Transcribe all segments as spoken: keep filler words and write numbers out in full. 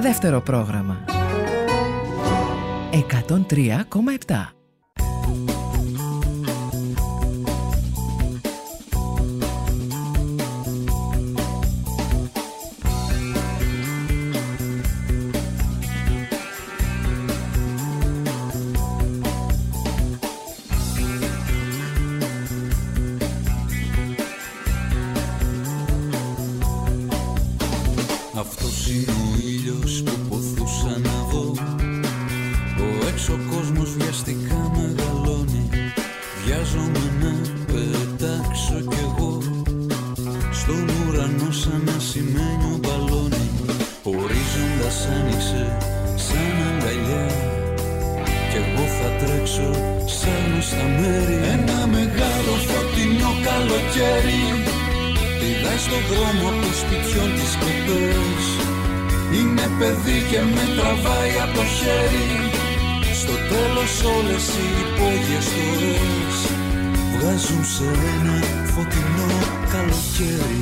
Δεύτερο πρόγραμμα εκατόν τρία κόμμα επτά. Αυτός είναι ο ήλιος που ποθούσα να δω. Ο έξω κόσμος βιαστικά μεγαλώνει. Βιάζομαι να πετάξω κι εγώ στον ουρανό σαν ασημένιο μπαλόνι. Ορίζοντας άνοιξε σαν αγκαλιά κι εγώ θα τρέξω σαν στα μέρη. Ένα μεγάλο φωτεινό καλοκαίρι πηδάει στον δρόμο από σπιτιών της κλεπτές. Είναι παιδί και με τραβάει από το χέρι. Στο τέλος όλες οι υπόγειες τωρές βγάζουν σε ένα φωτεινό καλοκαίρι.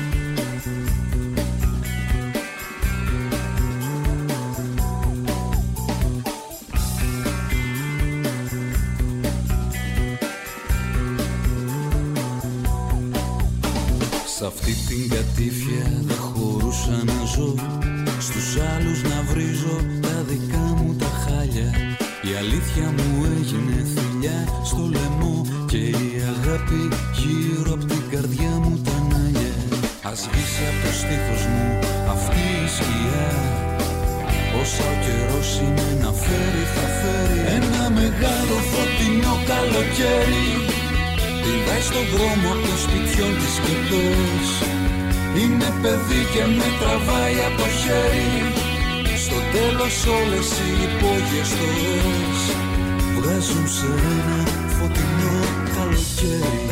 Σ' αυτή την κατήφια δεν χωρούσα να ζω. Στους άλλους να βρίζω τα δικά μου τα χάλια. Η αλήθεια μου έγινε θηλιά στο λαιμό και η αγάπη γύρω απ' την καρδιά μου τα νάλια. Ας σβήσει απ' το στήθος μου αυτή η σκιά. Όσα ο καιρός είναι να φέρει θα φέρει. Ένα μεγάλο φωτεινό καλοκαίρι πηδάει στον δρόμο από το σπιτιών της κλεπτές. Είναι παιδί και με τραβάει από το χέρι. Στο τέλος όλες οι υπόγειες τωρές βγάζουν σε ένα φωτεινό καλοκαίρι.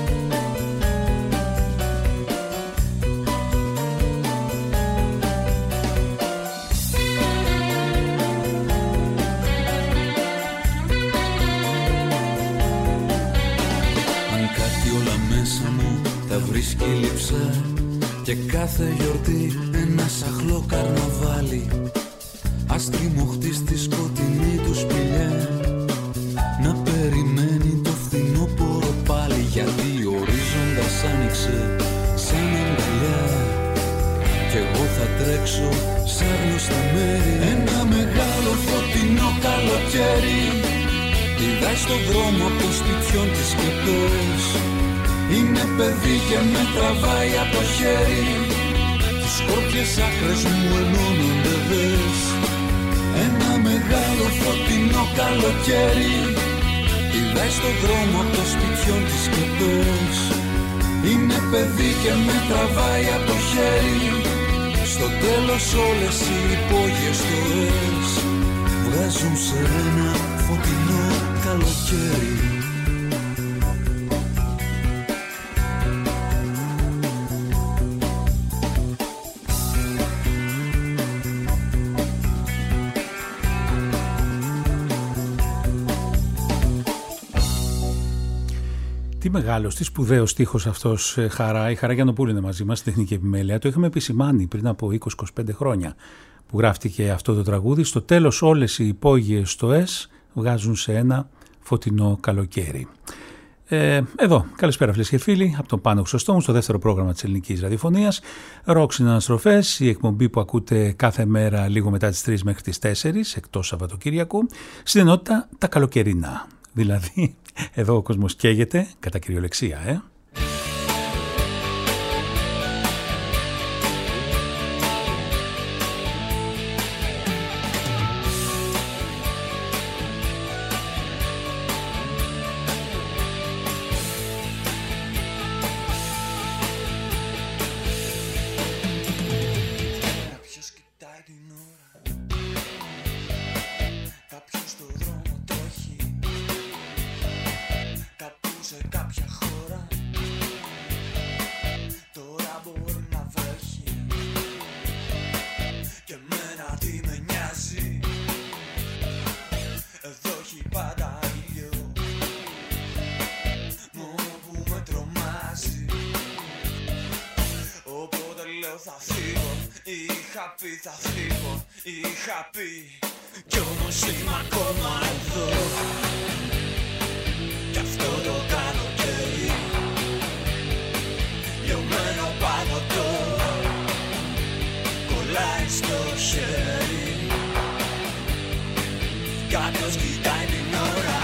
Βρίσκει λείψα και κάθε γιορτή ένα σαχλό καρναβάλι. Ας τριμωχτεί στη σκοτεινή του σπηλιά να περιμένει το φθινόπωρο πάλι. Γιατί ορίζοντας άνοιξε σαν αγκαλιά κι εγώ θα τρέξω σαν στα μέρη. Ένα μεγάλο φωτεινό καλοκαίρι πηδάει στον δρόμο από το σπιτιών της κλεπτές. Είναι παιδί και με τραβάει από το χέρι. Τις σκόρπιες άκρες μου ενώνονται δες. Ένα μεγάλο φωτεινό καλοκαίρι πηδάει στον δρόμο από το σπιτιών της κλεπτές. Είναι παιδί και με τραβάει από το χέρι. Στο τέλος όλες οι υπόγειες τωρές βγάζουν σε ένα φωτεινό καλοκαίρι. Τι μεγάλος, τι σπουδαίος στίχος αυτός, Χαρά. Η Χαρά Γιαννοπούλου είναι μαζί μας, τεχνική επιμέλεια. Το είχαμε επισημάνει πριν από είκοσι με είκοσι πέντε χρόνια που γράφτηκε αυτό το τραγούδι. Στο τέλος όλες οι υπόγειες στοές βγάζουν σε ένα φωτεινό καλοκαίρι. Ε, εδώ, καλησπέρα φίλες και φίλοι, από τον Πάνο Χρυσοστόμου στο δεύτερο πρόγραμμα της ελληνικής ραδιοφωνίας. Ροκ συναναστροφές, η εκπομπή που ακούτε κάθε μέρα λίγο μετά τις τρεις μέχρι τις τέσσερις, εκτός Σαββατοκύριακου. Στην ενότητα τα καλοκαιρινά. Δηλαδή, εδώ ο κόσμος καίγεται, κατά κυριολεξία, ε. Κάποια χώρα λέω θα φύγω, είχα πει θα φύγω, είχα πει. Κι όμως είμαι ακόμα εδώ. Κι αυτό το καλοκαίρι λιωμένο παγωτό κολλάει στο χέρι. Κάποιος κοιτάει την ώρα,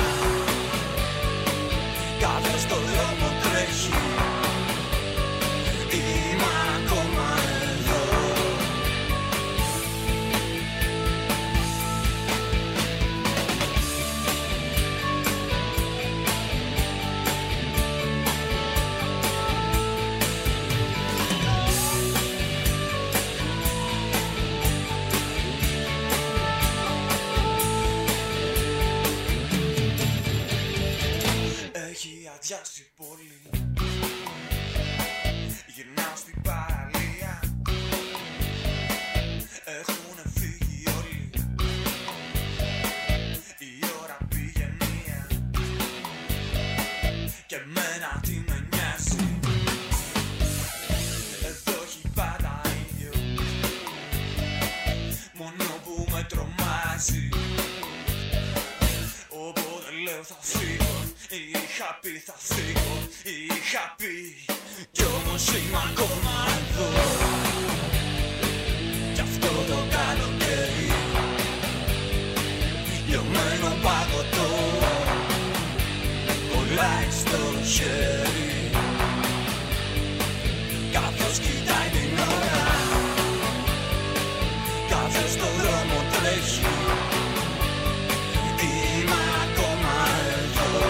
κάποιος στο δρόμο τρέχει. Είμαι ακόμα εδώ. Έχει αδειάσει πολύ. Γυρνάω στην παραλία. Έχουνε φύγει όλοι. Η ώρα πήγε μία. Και εμένα τι με νοιάζει. Εδώ έχει πάντα ίδιο. Μόνο που με τρομάζει. Οπότε λέω θα φύγω. Είχα πει θα φύγω, είχα πει. Κι όμως είμαι ακόμα εδώ. Κι αυτό το καλοκαίρι λιωμένο παγωτό κολλάει στο χέρι. Κάποιος κοιτάει την ώρα, κάποιος στον δρόμο τρέχει. Είμαι ακόμα εδώ.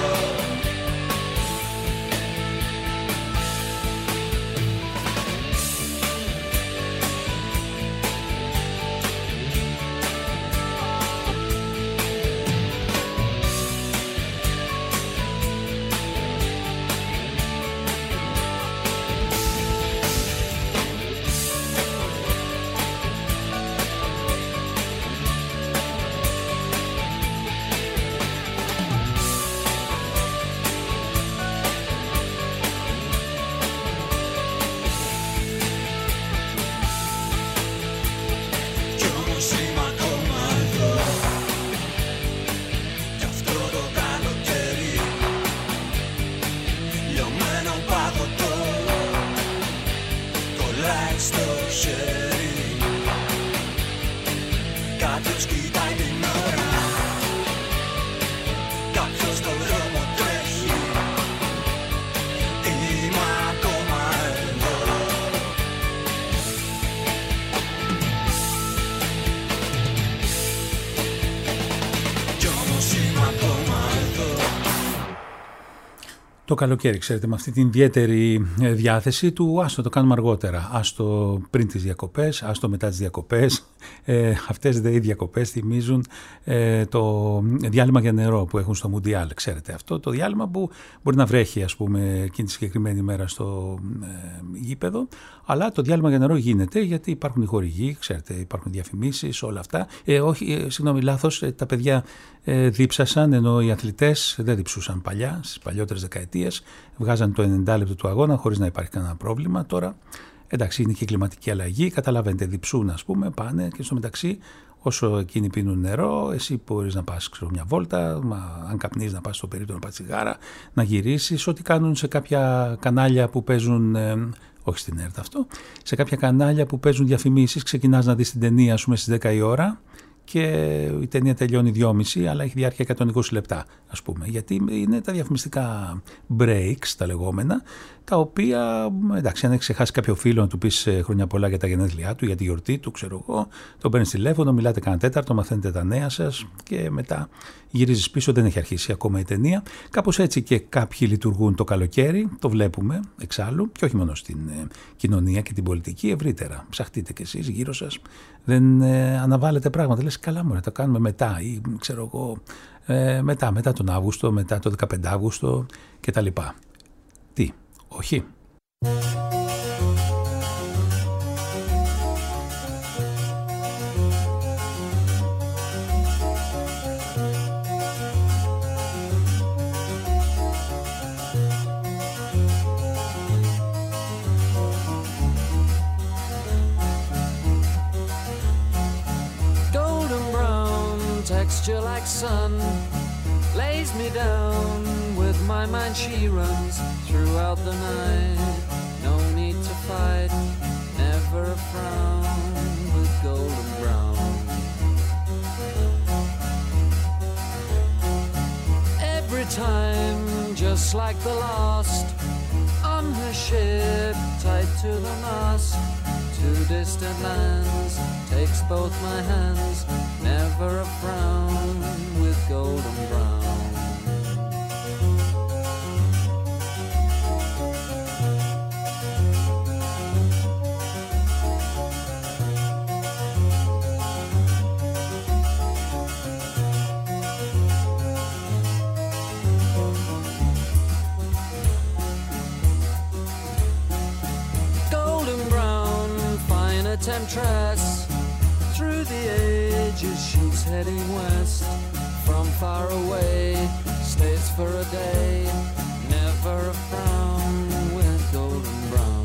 Το καλοκαίρι, ξέρετε, με αυτή την ιδιαίτερη διάθεση του άστο το κάνουμε αργότερα, άστο πριν τις διακοπές, άστο μετά τις διακοπές. Ε, αυτές δε οι διακοπές θυμίζουν ε, το διάλειμμα για νερό που έχουν στο Μουντιάλ, ξέρετε αυτό, το διάλειμμα που μπορεί να βρέχει ας πούμε εκείνη τη συγκεκριμένη μέρα στο ε, γήπεδο, αλλά το διάλειμμα για νερό γίνεται γιατί υπάρχουν οι χορηγοί, ξέρετε, υπάρχουν διαφημίσεις, όλα αυτά. Ε, όχι, ε, συγγνώμη, λάθος, ε, τα παιδιά ε, δίψασαν, ενώ οι αθλητές δεν διψούσαν παλιά, στις παλιότερες δεκαετίες, βγάζαν το ενενήντα λεπτό του αγώνα χωρίς να υπάρχει κανένα πρόβλημα. Τώρα, εντάξει, είναι και η κλιματική αλλαγή, καταλαβαίνετε, διψούν ας πούμε, πάνε και στο μεταξύ, όσο εκείνοι πίνουν νερό, εσύ μπορείς να πας ξέρω, μια βόλτα, μα, αν καπνείς να πας στο περίπτωμα να πας τσιγάρα, να γυρίσεις, ό,τι κάνουν σε κάποια κανάλια που παίζουν, ε, όχι στην ΕΡΤ αυτό, σε κάποια κανάλια που παίζουν διαφημίσεις, ξεκινάς να δεις την ταινία ας πούμε στις δέκα η ώρα, και η ταινία τελειώνει δυόμιση, αλλά έχει διάρκεια εκατόν είκοσι λεπτά, ας πούμε. Γιατί είναι τα διαφημιστικά breaks, τα λεγόμενα, τα οποία, εντάξει, αν έχει ξεχάσει κάποιο φίλο να του πεις χρόνια πολλά για τα γενέθλιά του, για τη γιορτή του, ξέρω εγώ, τον παίρνεις τηλέφωνο, μιλάτε κανένα τέταρτο, μαθαίνετε τα νέα σας και μετά γυρίζεις πίσω, δεν έχει αρχίσει ακόμα η ταινία. Κάπως έτσι και κάποιοι λειτουργούν το καλοκαίρι, το βλέπουμε εξάλλου, και όχι μόνο στην ε, κοινωνία και την πολιτική, ευρύτερα. Ψαχτείτε κι εσείς γύρω σας, δεν ε, αναβάλλετε πράγματα. Λες, καλά μωρέ, τα κάνουμε μετά ή ξέρω εγώ, ε, μετά, μετά τον Αύγουστο, μετά τον δεκαπέντε Αύγουστο κτλ. Τι, όχι. texture like sun lays me down. With my mind she runs throughout the night. No need to fight, never a frown, with golden brown. Every time, just like the last, on her ship, tied to the mast, to distant lands, takes both my hands, never a frown, with golden brown. Temptress, through the ages she's heading west. From far away, stays for a day, never a frown, with golden brown.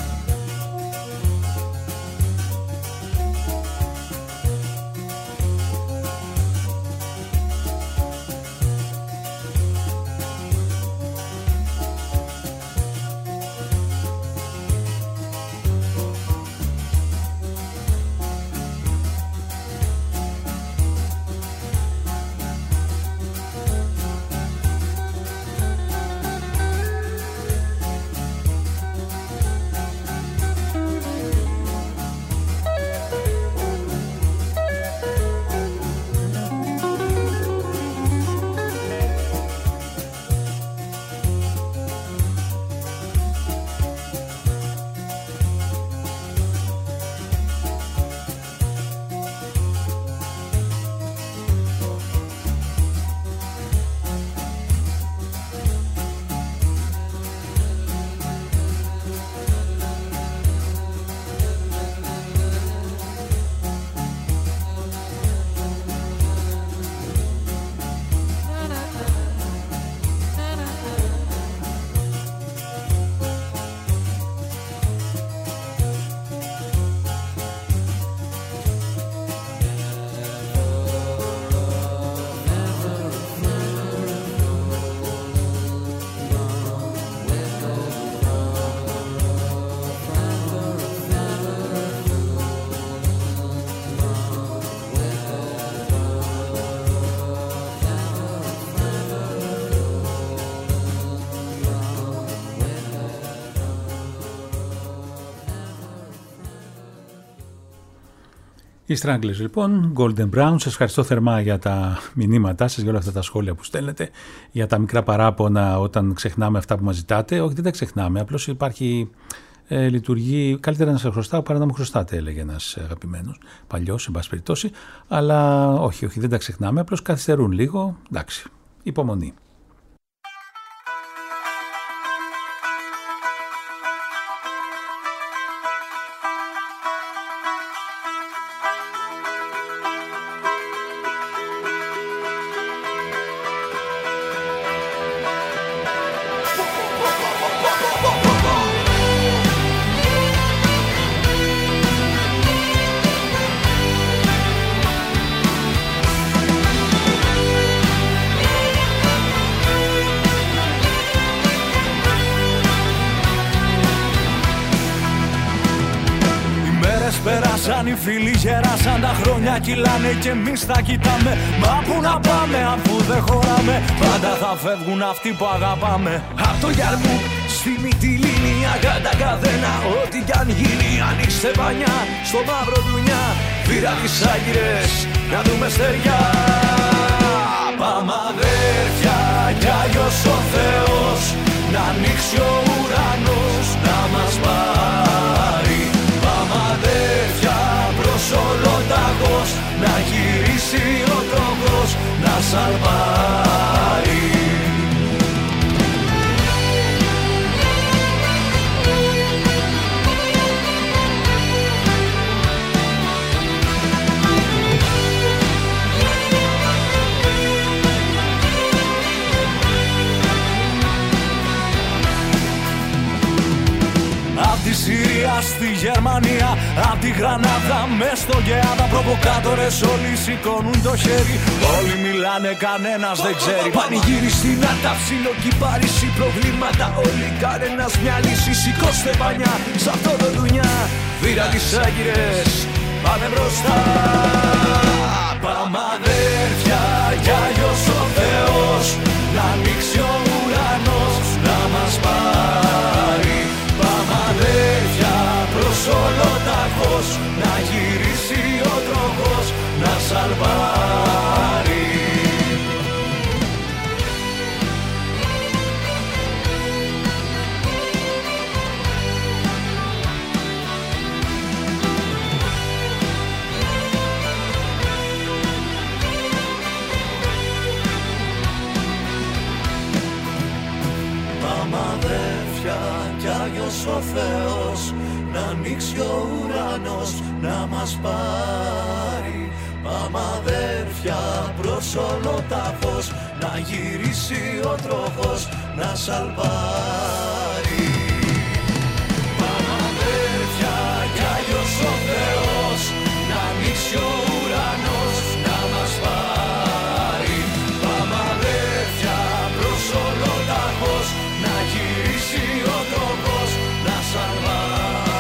Οι Stranglers λοιπόν, Golden Brown. Σας ευχαριστώ θερμά για τα μηνύματά σας, για όλα αυτά τα σχόλια που στέλνετε, για τα μικρά παράπονα όταν ξεχνάμε αυτά που μας ζητάτε. Όχι, δεν τα ξεχνάμε, απλώς υπάρχει, ε, λειτουργεί, καλύτερα να σας χρωστάω παρά να μου χρωστάτε, έλεγε ένας αγαπημένος παλιός, σε πάση περιπτώσει. Αλλά όχι, όχι, δεν τα ξεχνάμε, απλώς καθυστερούν λίγο, εντάξει, υπομονή. Πέρασαν οι φίλοι, γεράσαν τα χρόνια, κυλάνε κι εμείς τα κοιτάμε. Μα πού να πάμε αφού δεν χωράμε, πάντα θα φεύγουν αυτοί που αγαπάμε. Απ' το Γιαρμού στη Μυτιλήνη, αγάντα καδένα, ό,τι κι αν γίνει. Ανοίξτε πανιά στο μαύρο δουνιά, πήρα τις άγκυρες να δούμε στεριά. Πάμε αδέρφια κι αλλιώς ο Θεός να ανοίξει ο ουρανός να μας πάρει. Πάμε αδέρφια προς ολοταγός, να γυρίσει ο τροχός να σαλπάρει. Απ' τη Συρία στη στη Γερμανία. Απ' τη Γρανάδα μες στο Γεάδα προβοκάτορες όλοι σηκώνουν το χέρι. Όλοι μιλάνε, κανένας δεν ξέρει. Πανηγύρι στην Αταψίλο κι Παρίσι, προβλήματα όλοι, κανένας μια λύση. Σηκώστε πανιά σ' αυτό το δουνιά, βήρα τις άγκυρες, πάμε μπροστά. Πάμε αδέρφια κι αλλιώς ο Θεός να ανοίξει ο ουρανός να μας πάρει. Πάμε αδέρφια προς όλο ταχώς, να γυρίσει ο τροχός να σαλβάρει. Κι Άγιος ο Θεός να ανοίξει ο ουρανός να μας πάρει. Πάμε αδέρφια προς όλο τα φως, να γυρίσει ο τροχός να σαλβάρει. Πάμε αδέρφια κι Άγιος ο Θεός να ανοίξει ο ουρανός να μας πάρει. Πάμε αδέρφια προς όλο τα φως, να γυρίσει ο τροχός να σαλβάρει.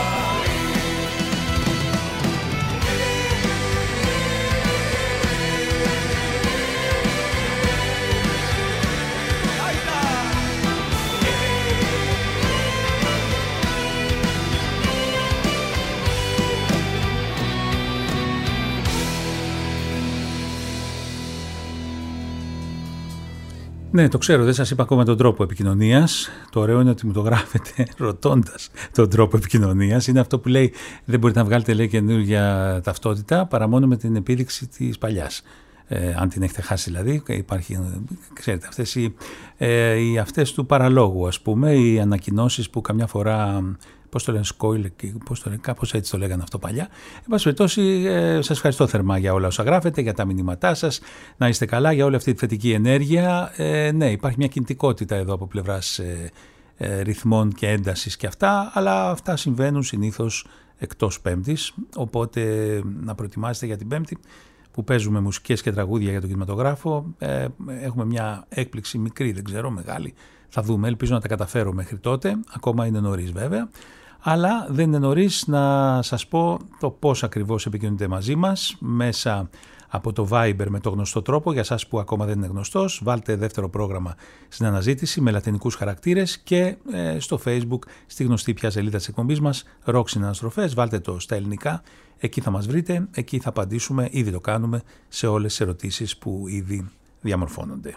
Ναι, το ξέρω, δεν σας είπα ακόμα τον τρόπο επικοινωνίας. Το ωραίο είναι ότι μου το γράφετε ρωτώντας τον τρόπο επικοινωνίας. Είναι αυτό που λέει, δεν μπορείτε να βγάλετε, λέει, καινούργια ταυτότητα παρά μόνο με την επίδειξη της παλιάς. Ε, αν την έχετε χάσει δηλαδή, υπάρχει, ξέρετε, αυτές οι, ε, οι αυτές του παραλόγου, ας πούμε, οι ανακοινώσεις που καμιά φορά, πώς το λένε, σκόιλ, πώς το λένε, κάπως έτσι το λέγανε αυτό παλιά. Εν πάση περιπτώσει, ε, σας ευχαριστώ θερμά για όλα όσα γράφετε, για τα μηνύματά σας, να είστε καλά, για όλη αυτή τη θετική ενέργεια. Ε, ναι, υπάρχει μια κινητικότητα εδώ από πλευράς ε, ε, ρυθμών και έντασης και αυτά, αλλά αυτά συμβαίνουν συνήθως εκτός Πέμπτης, οπότε να προετοιμάσετε για την Πέμπτη, που παίζουμε μουσικές και τραγούδια για τον κινηματογράφο. Ε, έχουμε μια έκπληξη μικρή, δεν ξέρω, μεγάλη. Θα δούμε, ελπίζω να τα καταφέρω μέχρι τότε. Ακόμα είναι νωρίς βέβαια. Αλλά δεν είναι νωρίς να σας πω το πώς ακριβώς επικοινωνείτε μαζί μας μέσα από το Viber με το γνωστό τρόπο. Για εσάς που ακόμα δεν είναι γνωστός, βάλτε δεύτερο πρόγραμμα στην αναζήτηση με λατινικούς χαρακτήρες και ε, στο Facebook, στη γνωστή πια σελίδα της εκπομπής μας, Rock Συναναστροφές, βάλτε το στα ελληνικά. Εκεί θα μας βρείτε, εκεί θα απαντήσουμε, ήδη το κάνουμε, σε όλες τις ερωτήσεις που ήδη διαμορφώνονται.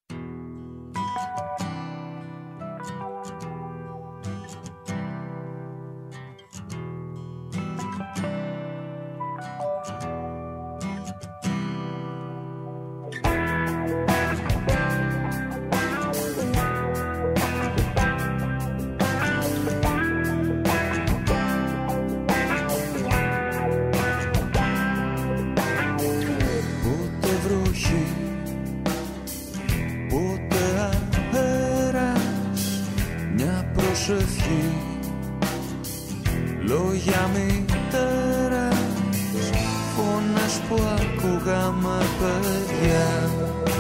Λόγια μητέρας, φωνές που ακούγαμε παιδιά.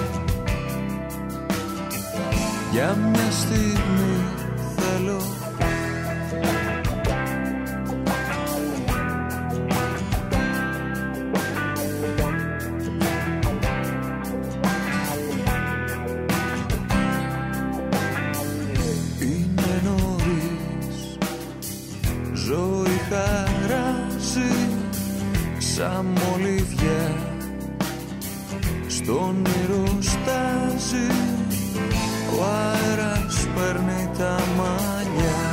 Για μια στιγμή θέλω σαν μολύβια στον όνειρο στάζει, ο αέρας παίρνει τα μαλλιά.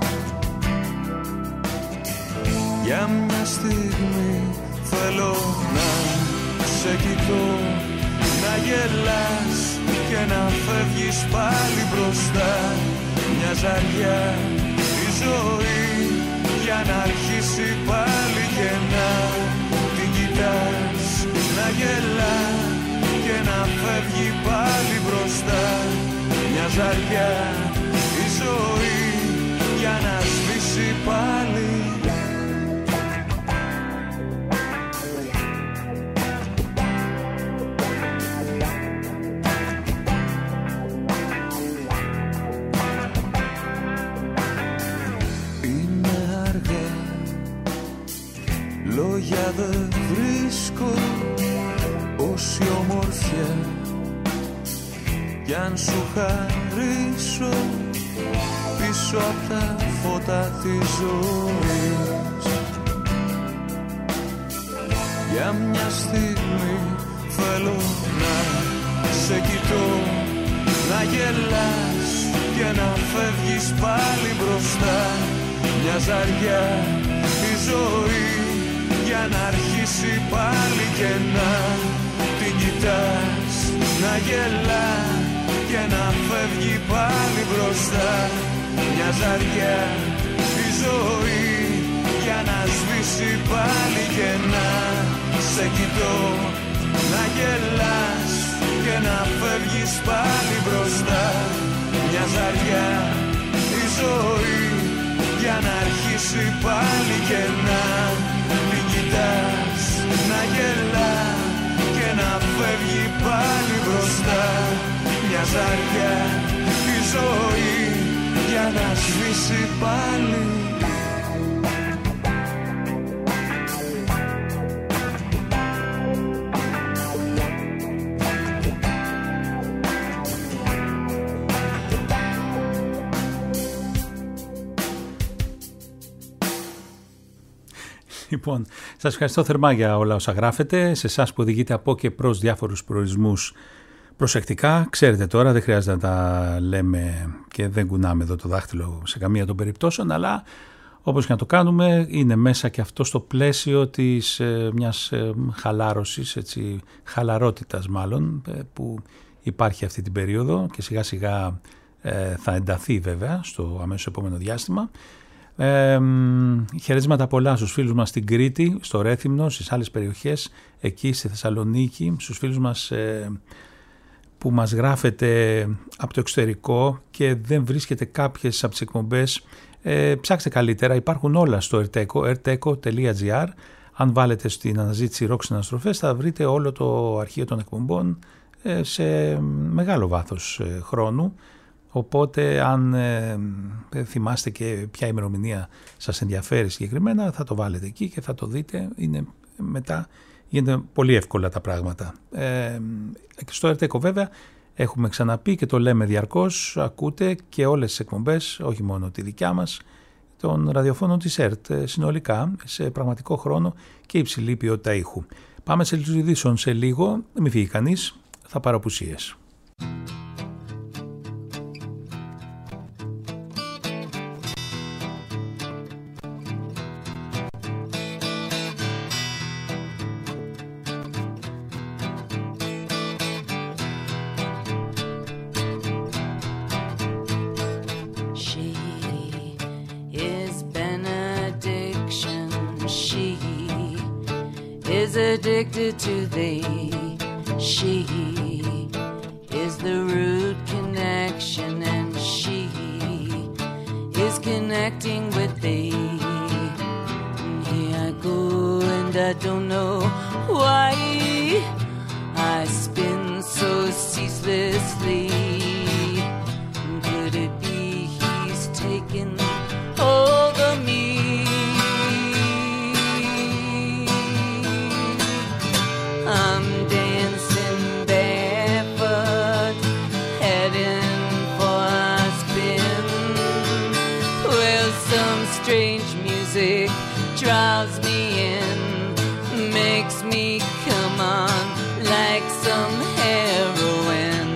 Για μια στιγμή θέλω να σε κοιτώ, να γελάς και να φεύγεις πάλι μπροστά. Μια ζαριά η ζωή για να αρχίσει πάλι και να την κοιτάς, να γελά και να φεύγει πάλι μπροστά. Μια ζαριά η ζωή για να σβήσει πάλι. λόγια δεν βρίσκω όση ομορφιά κι αν σου χαρίσω πίσω απ' τα φώτα της ζωής. Για μια στιγμή θέλω να σε κοιτώ, να γελάς και να φεύγεις πάλι μπροστά. Μια ζαριά η ζωή για να αρχίσει πάλι και να την κοιτάς, να γελά και να φεύγει πάλι μπροστά. Μια ζαριά η ζωή για να σβήσει πάλι και να σε κοιτώ, να γελάς και να φεύγεις πάλι μπροστά. Μια ζαριά η ζωή για να αρχίσει πάλι και να την κοιτάς, να γελά και να φεύγει πάλι μπροστά. Μια ζαριά η ζωή για να σβήσει πάλι. Λοιπόν, σας ευχαριστώ θερμά για όλα όσα γράφετε. Σε εσάς που οδηγείτε από και προς διάφορους προορισμούς προσεκτικά, ξέρετε τώρα, δεν χρειάζεται να τα λέμε και δεν κουνάμε εδώ το δάχτυλο σε καμία των περιπτώσεων, αλλά όπως και να το κάνουμε είναι μέσα και αυτό στο πλαίσιο της ε, μιας ε, χαλάρωσης, έτσι, χαλαρότητας μάλλον, ε, που υπάρχει αυτή την περίοδο και σιγά σιγά ε, θα ενταθεί βέβαια στο αμέσως επόμενο διάστημα. Ε, χαιρετίσματα πολλά στους φίλους μας στην Κρήτη, στο Ρέθυμνο, στις άλλες περιοχές, εκεί στη Θεσσαλονίκη, στους φίλους μας ε, που μας γράφετε από το εξωτερικό και δεν βρίσκετε κάποιες από τις εκπομπές, ε, ψάξτε καλύτερα, υπάρχουν όλα στο erteco, erteco τελεία gr. Αν βάλετε στην αναζήτηση rock συναστροφές θα βρείτε όλο το αρχείο των εκπομπών ε, σε μεγάλο βάθος ε, χρόνου. Οπότε αν ε, θυμάστε και ποια ημερομηνία σας ενδιαφέρει συγκεκριμένα θα το βάλετε εκεί και θα το δείτε. Είναι, μετά γίνεται πολύ εύκολα τα πράγματα. Ε, στο erteco βέβαια έχουμε ξαναπεί και το λέμε διαρκώς, ακούτε και όλες τις εκπομπές, όχι μόνο τη δικιά μας, των ραδιοφώνων της ΕΡΤ συνολικά σε πραγματικό χρόνο και υψηλή ποιότητα ήχου. Πάμε σε ειδήσεων σε λίγο, μην φύγει κανείς, θα πάρω απουσίες. Addicted to thee, she is the root connection, and she is connecting with thee. And here I go, and I don't know why I spin so ceaselessly. Could it be he's taken hold of me? I'm dancing barefoot, heading for a spin. Well, some strange music draws me in, makes me come on like some heroin.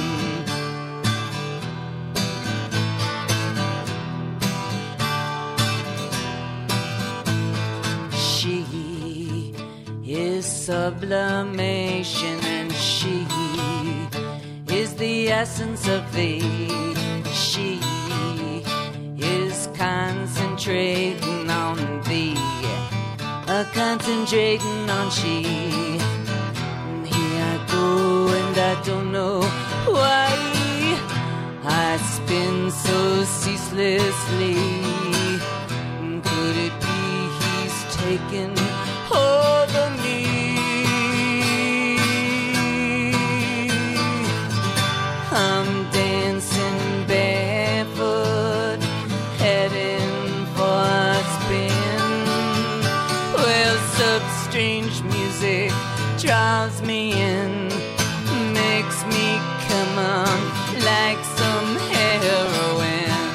She is sublimation, and she is the essence of thee. She is concentrating on thee, a concentrating on she. And here I go, and I don't know why I spin so ceaselessly. Could it be he's taken hold of me? I'm dancing barefoot, heading for a spin. Well, strange music draws me in, makes me come on like some heroin.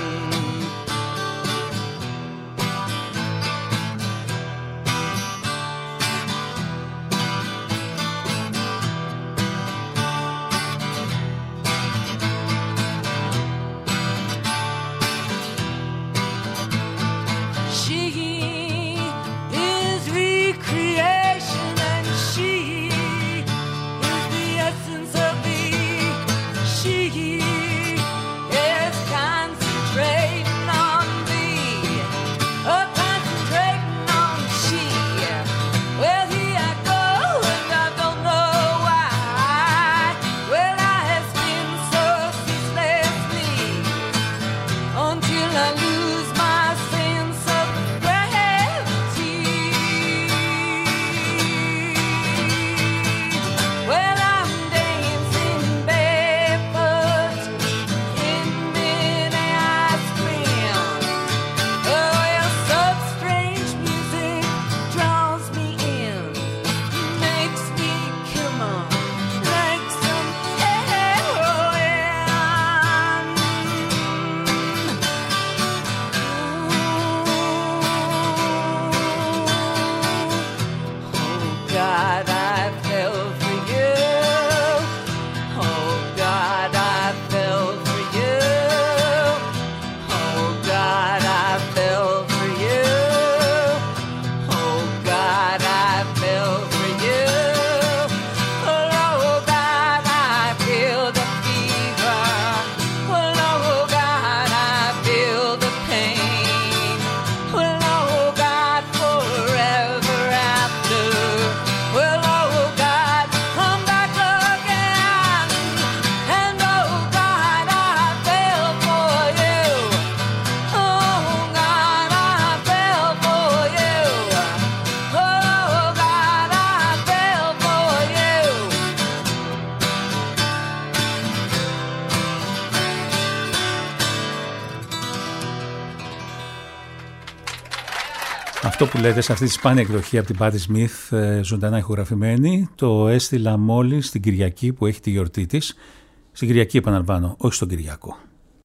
Αυτό που λέτε σε αυτή τη σπάνια εκδοχή από την Patti Smith, ζωντανά ηχογραφημένη, το έστειλα μόλις την Κυριακή που έχει τη γιορτή της. Στην Κυριακή, επαναλαμβάνω, όχι στον Κυριακό.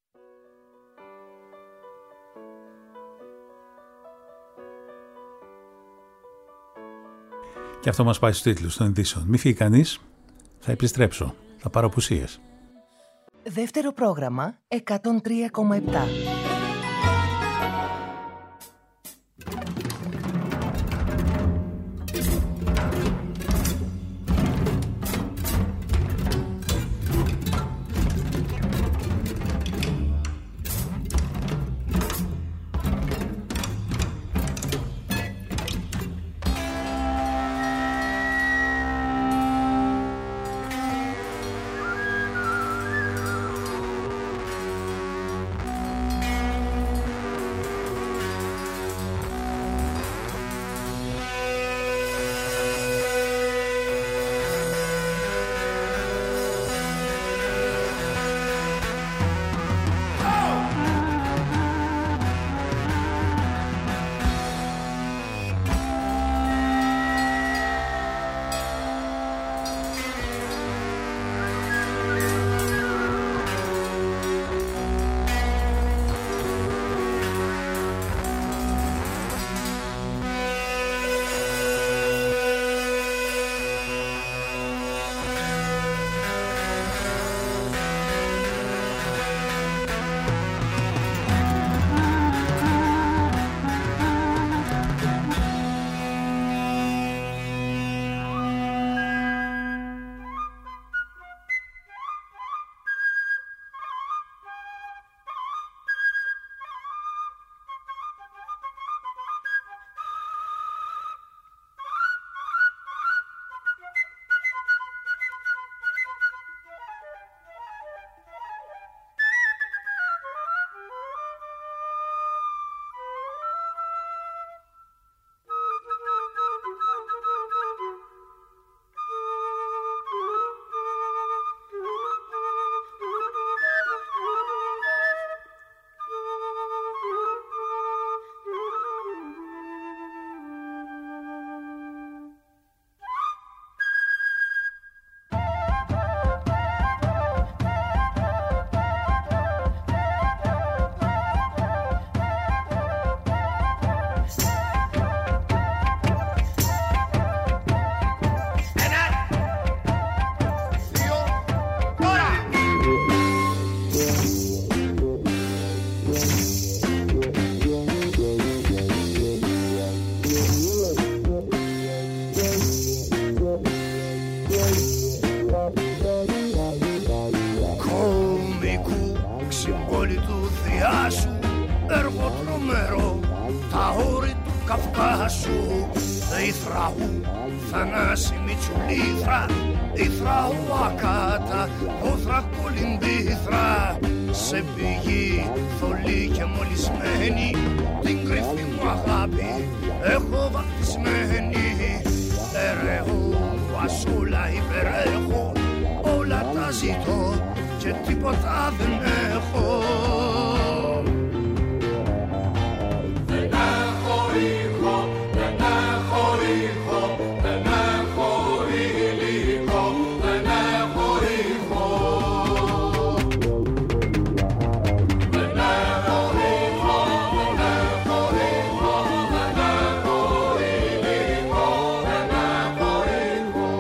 Και αυτό μας πάει στους τίτλους των ειδήσεων. Μη φύγει κανείς, θα επιστρέψω, θα πάρω απουσίες. Δεύτερο πρόγραμμα εκατόν τρία κόμμα επτά. νούμερο τα όρη του Καυκάσου. Ιθραού, Θανάση Μητσουλήθρα, Ιθραού ακάτα, όθρα κολυμπήθρα. Σε πηγή θολή και μολυσμένη, την κρυφή μου αγάπη έχω βαπτισμένη. Ερέχω, ασούλα υπερέχω, όλα τα ζητώ και τίποτα δεν έχω. Δεν έχω ήχο, δεν έχω ήχο, δεν έχω υλικό, δεν έχω ήχο. Δεν έχω ήχο, δεν έχω ήχο, δεν έχω υλικό, δεν έχω ήχο.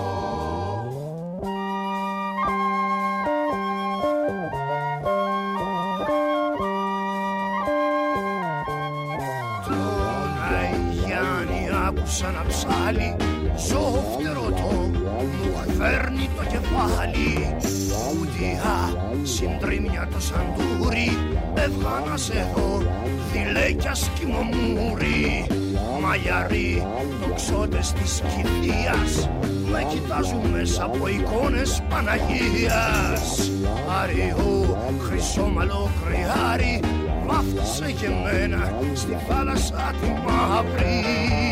Τον Αϊγιάννη άκουσα να ψάλει, ζωφτερωτό μου φέρνει το κεφάλι. Ουδιά συντρίμια το σαντούρι, έβγα να σε δω, θηλέκια σκυμομούρι. Μαγιαροί, τοξότες της Κηδείας, με κοιτάζουν μέσα από εικόνες Παναγίας. Αριού, χρυσόμαλο κρυάρι, βάφτισε και μένα στη θάλασσα τη μαύρη.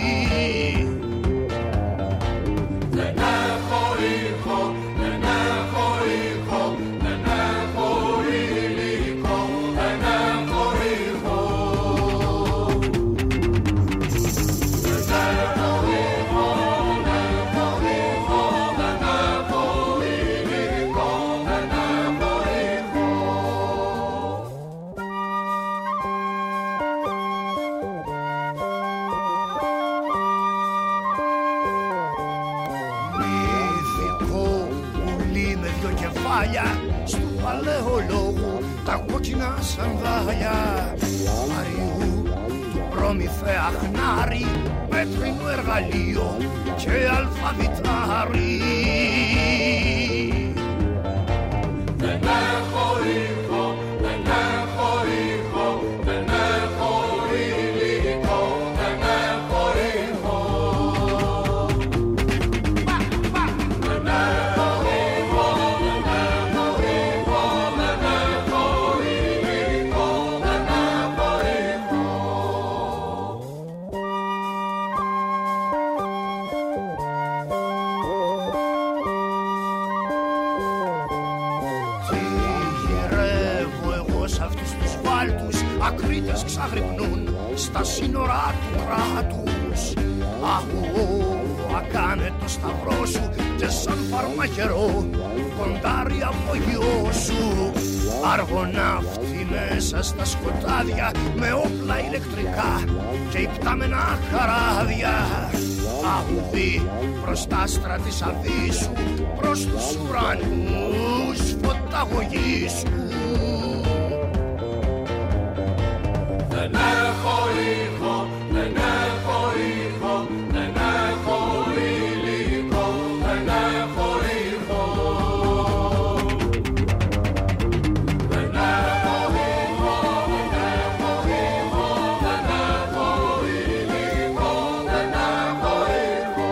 Δεν έχω ήχο, δεν έχω ήχο, δεν έχω υλικό, δεν έχω ήχο. Δεν έχω ήχο, δεν έχω ήχο, δεν έχω υλικό, δεν έχω ήχο. Μυθικό πουλί με δυο κεφάλια, στου παλαιολόγου τα κόκκινα σανδάλια. Αριού του Προμηθέα χνάρι, πέτρινο εργαλείο και αλφαβητάρι. Δεν έχω ήχο, δεν έχω ήχο, δεν έχω υλικό, δεν έχω ήχο. Δεν έχω ήχο, δεν έχω ήχο, δεν έχω υλικό, δεν έχω ήχο. Τι γυρεύω εγώ σ' αυτούς τους βάλτους, ακρίτες ξαγρυπνούν στα σύνορα του κράτους. Αχου, ακάνε το σταυρό σου και σαν φαρμακερό κοντάρει απογειό σου. Αργοναύτη μέσα στα σκοτάδια με όπλα ηλεκτρικά και υπτάμενα χαράδια. Αχουδί προς τα άστρα της Αβύσσου, προς τους ουρανούς φωταγωγήσου. Δεν έχω ήχο, δεν έχω ήχο, δεν έχω υλικό, δεν έχω ήχο. Δεν έχω ήχο, δεν έχω ήχο, δεν έχω υλικό, δεν έχω ήχο.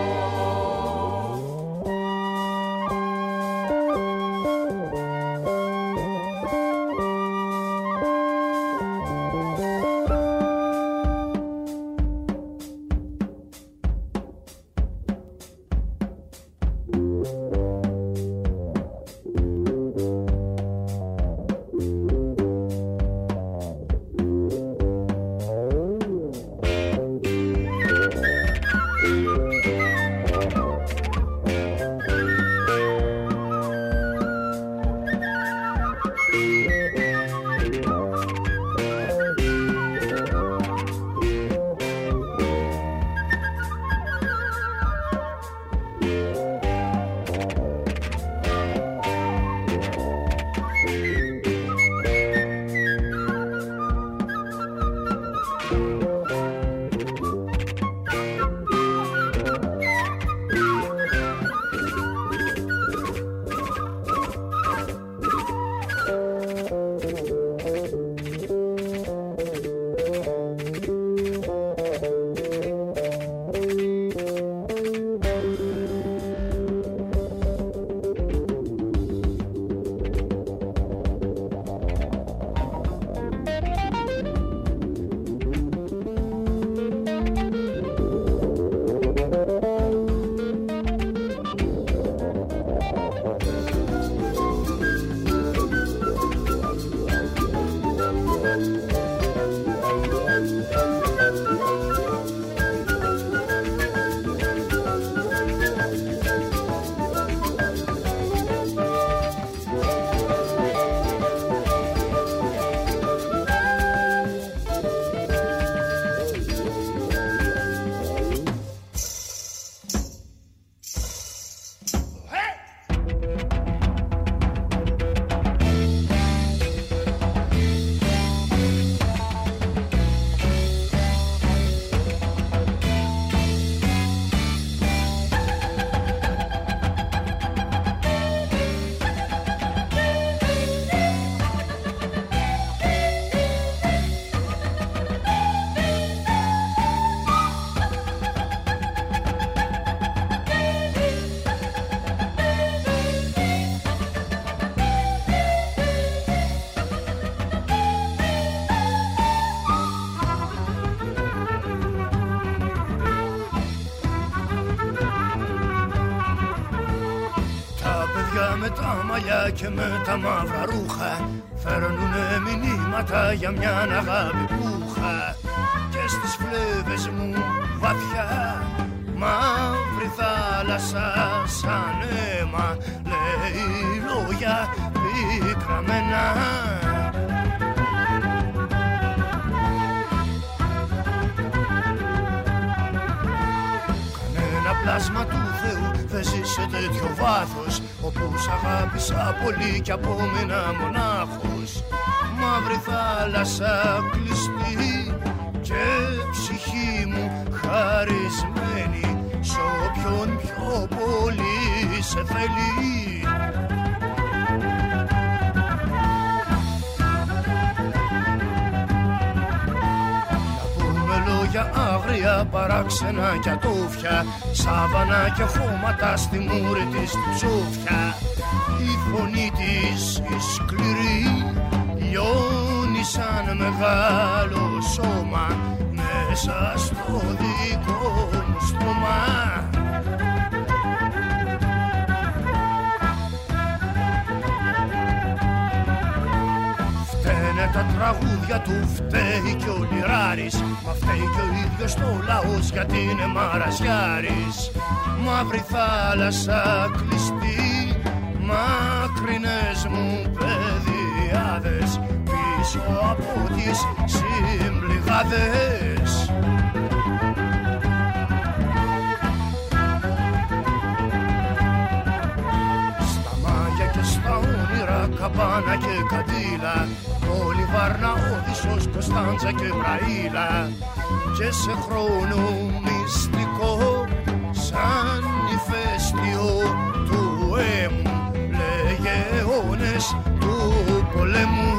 παιδιά με τα μαλλιά και με τα μαύρα ρούχα φέρνουνε μηνύματα για μια αγάπη που είχα. Και στις φλέβες μου βαθιά μαύρη θάλασσα σαν αίμα λέει λόγια πικραμένα. Κανένα πλάσμα του Θεού δεν ζει σε τέτοιο βάθος, όπου σ' αγάπησα πολύ κι απόμεινα μονάχος. Μαύρη θάλασσα κλειστή και ψυχή μου χαρισμένη σ' όποιον πιο πολύ σε θέλει. Να πούμε λόγια άγρια, παράξενα κι ατόφια, σάβανα και χώματα στη μούρη της τη ψόφια. Η φωνή της η σκληρή λιώνει σαν μεγάλο σώμα μέσα στο δικό μου στόμα. Φταίνε τα τραγούδια του, φταίει κι ο Λιράρης, μα φταίει κι ο ίδιος το λαός γιατί είναι μαραζιάρης. Μαύρη θάλασσα κλειστή, μακρινές μου παιδιάδες πίσω από τις συμπληγάδες. Στα μάγια και στα όνειρα, καμπάνα και καντήλα, όλη Βάρνα, Όδυσσος, Κωνσταντζα και Μπραήλα. Και σε χρόνο μυστικό σαν ηφαίστειο του έμου λεγεώνες του πολέμου.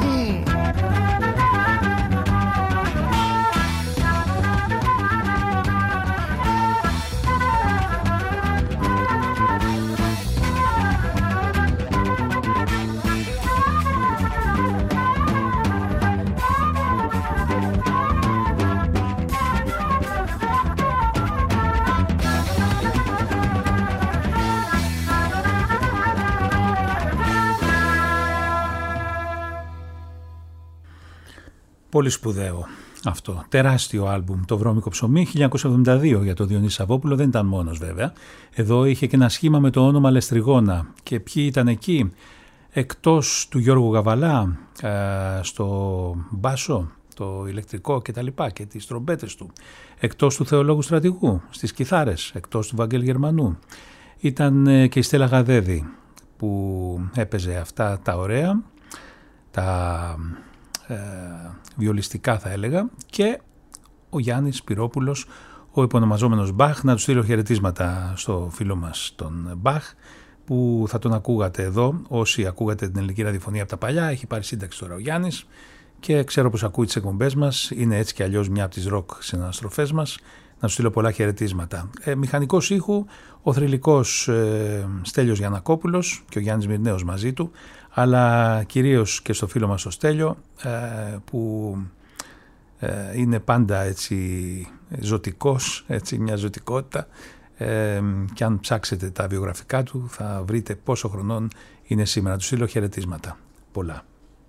Πολύ σπουδαίο αυτό. Τεράστιο άλμπουμ, το Βρώμικο ψωμί, χίλια εννιακόσια εβδομήντα δύο για τον Διονύση Σαββόπουλο. Δεν ήταν μόνος βέβαια. Εδώ είχε και ένα σχήμα με το όνομα Λεστριγώνα. Και ποιοι ήταν εκεί? Εκτός του Γιώργου Γαβαλά, στο μπάσο, το ηλεκτρικό κτλ. Και τις τρομπέτες του. Εκτός του Θεολόγου Στρατηγού, στις κιθάρες. Εκτός του Βαγγέλη Γερμανού. Ήταν και η Στέλλα Γαδέδη που έπαιζε αυτά τα ωραία, τα ε, βιολιστικά θα έλεγα, και ο Γιάννης Σπυρόπουλος, ο υπονομαζόμενος Μπαχ. Να του στείλω χαιρετίσματα στο φίλο μας τον Μπαχ, που θα τον ακούγατε εδώ όσοι ακούγατε την ελληνική ραδιοφωνία από τα παλιά. Έχει πάρει σύνταξη τώρα ο Γιάννης και ξέρω πως ακούει τις εκπομπές μας, είναι έτσι κι αλλιώς μια από τις ροκ συναναστροφές μας. Να του στείλω πολλά χαιρετίσματα. Ε, μηχανικός ήχου, ο θρυλικός ε, Στέλιος Γιαννακόπουλος και ο Γιάννης Μυρνέος μαζί του, αλλά κυρίως και στο φίλο μας το Στέλιο, ε, που ε, είναι πάντα έτσι ζωτικός, έτσι μια ζωτικότητα, ε, και αν ψάξετε τα βιογραφικά του θα βρείτε πόσο χρονών είναι σήμερα. Του στείλω χαιρετίσματα πολλά.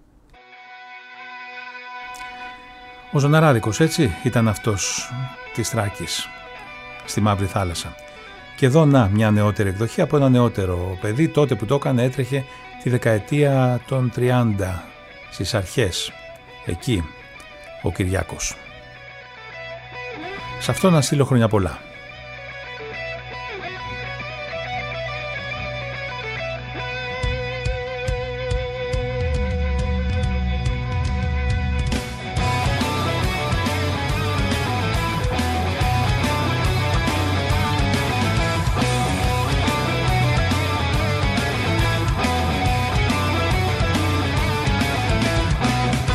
Ο Ζωναράδικος, έτσι, ήταν αυτός της Θράκης, στη Μαύρη Θάλασσα. Και εδώ να μια νεότερη εκδοχή από ένα νεότερο παιδί, τότε που το έκανε έτρεχε τη δεκαετία των τριάντα, στις αρχές, εκεί ο Κυριάκος. Σε αυτό να στείλω χρόνια πολλά.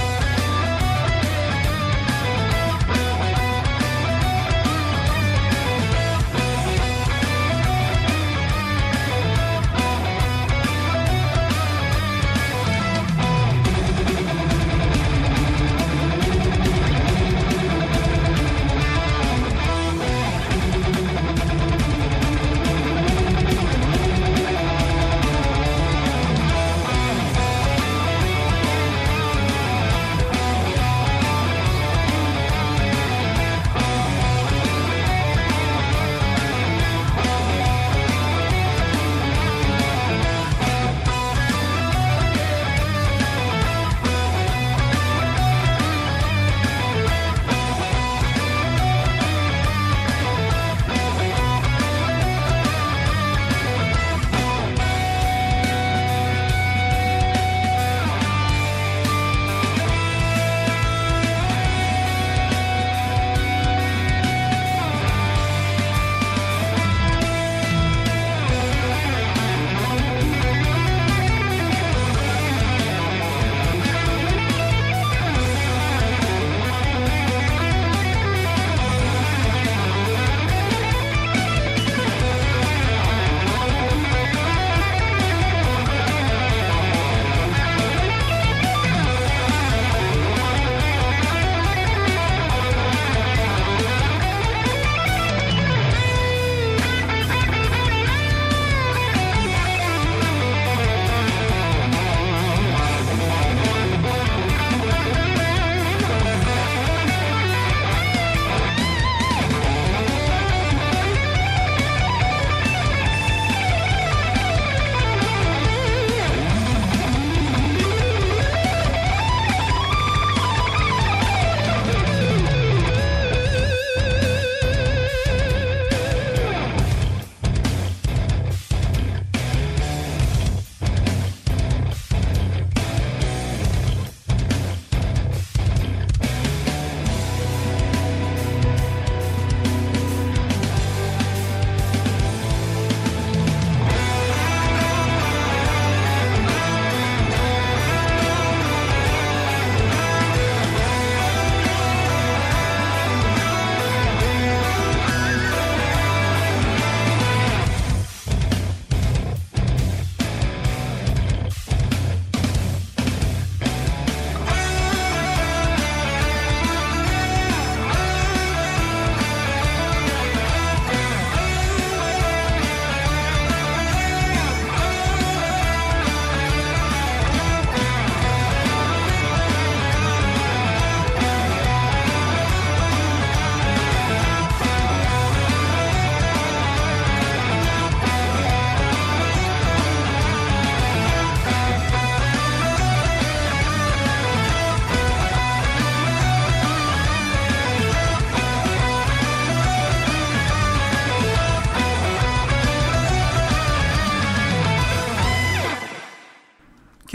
Thank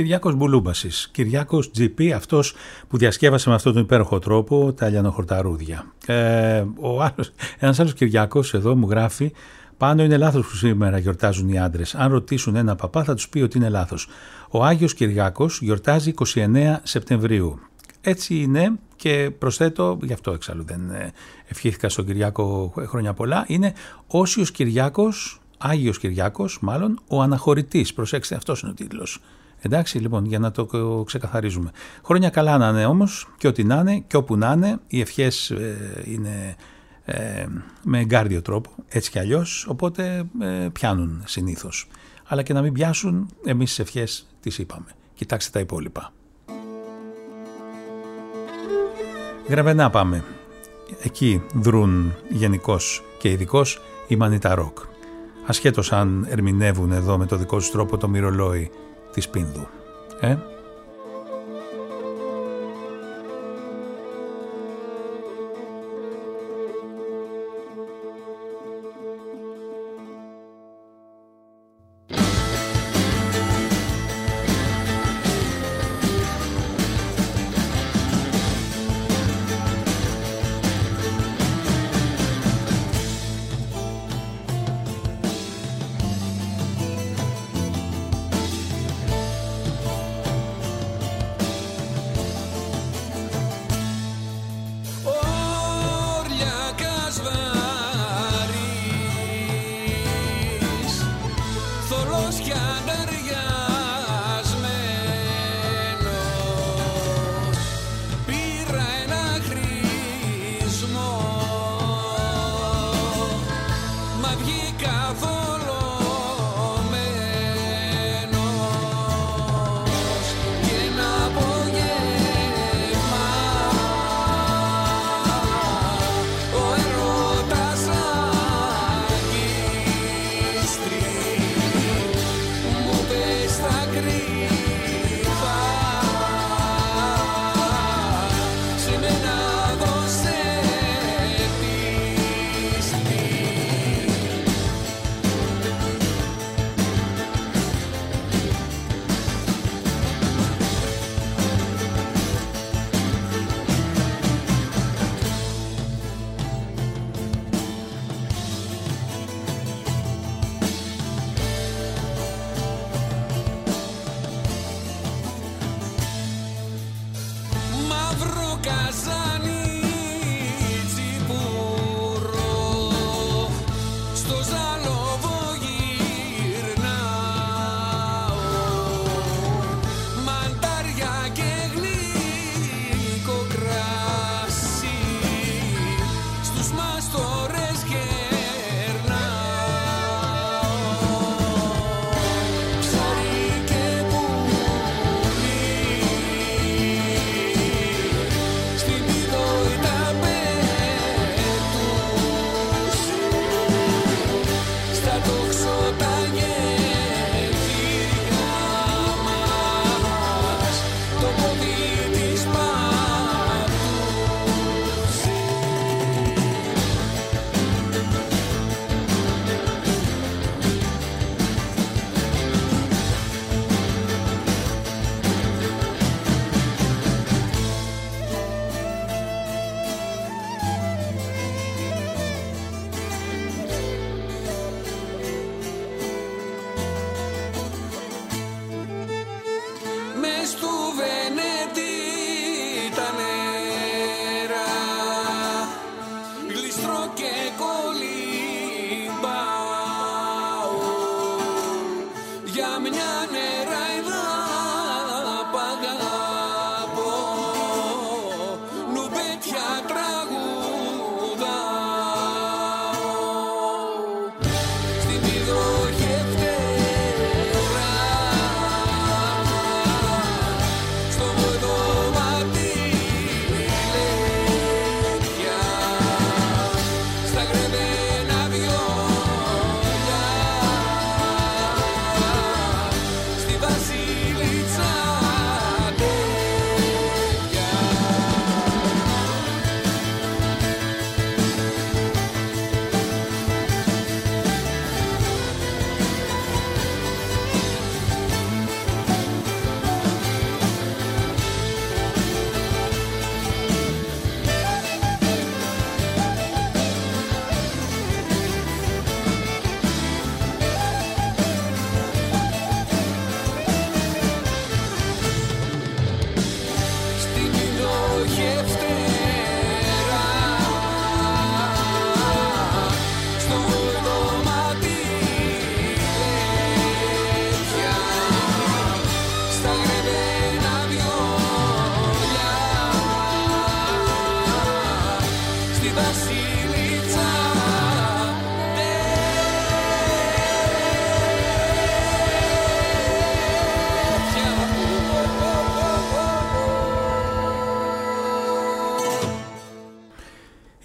Κυριάκος Μπουλούμπασης, Κυριάκος τζι πι, αυτός που διασκεύασε με αυτόν τον υπέροχο τρόπο τα λιανοχορταρούδια. Ε, ο άλλος, ένας άλλος Κυριάκος εδώ μου γράφει: πάνω είναι λάθος που σήμερα γιορτάζουν οι άντρες. Αν ρωτήσουν ένα παπά θα τους πει ότι είναι λάθος. Ο Άγιος Κυριάκος γιορτάζει είκοσι εννέα Σεπτεμβρίου. Έτσι είναι και προσθέτω, γι' αυτό εξάλλου δεν ευχήθηκα στον Κυριάκο χρόνια πολλά, είναι Όσιος Κυριάκος, Άγιος Κυριάκος μάλλον, ο Αναχωρητής. Προσέξτε, αυτός είναι ο τίτλος. Εντάξει, λοιπόν, για να το ξεκαθαρίζουμε. Χρόνια καλά να είναι όμως, και ό,τι να είναι, και όπου να είναι, οι ευχές ε, είναι ε, με εγκάρδιο τρόπο, έτσι κι αλλιώς, οπότε ε, πιάνουν συνήθως. Αλλά και να μην πιάσουν, εμείς τις ευχές τις είπαμε. Κοιτάξτε τα υπόλοιπα. Γραβενά πάμε. Εκεί δρούν γενικώς και ειδικώς οι Μανίτα Ροκ. Ασχέτως αν ερμηνεύουν εδώ με το δικό τους τρόπο το μυρολόι της Πίνδου. Ε? Στη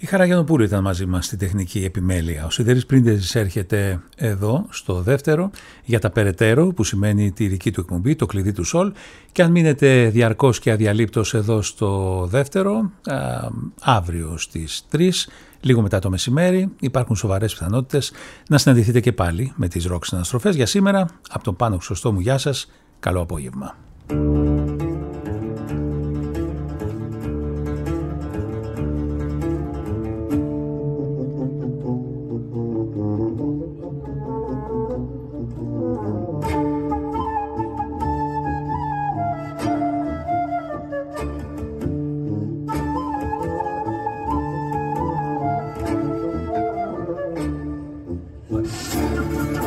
Χαρά Γιαννοπούλου ήταν μαζί μας στη τεχνική επιμέλεια. Ο Σιδερής Πρίντεζης έρχεται εδώ στο δεύτερο για τα περαιτέρω, που σημαίνει τη δική του εκπομπή, το κλειδί του Σολ, και αν μείνετε διαρκώς και αδιαλείπτως εδώ στο δεύτερο, α, αύριο στις τρεις, λίγο μετά το μεσημέρι, υπάρχουν σοβαρές πιθανότητες να συναντηθείτε και πάλι με τις ροκ συναναστροφές. Για σήμερα, από τον Πάνο Χρυσοστόμου, γεια σας, καλό απόγευμα. What?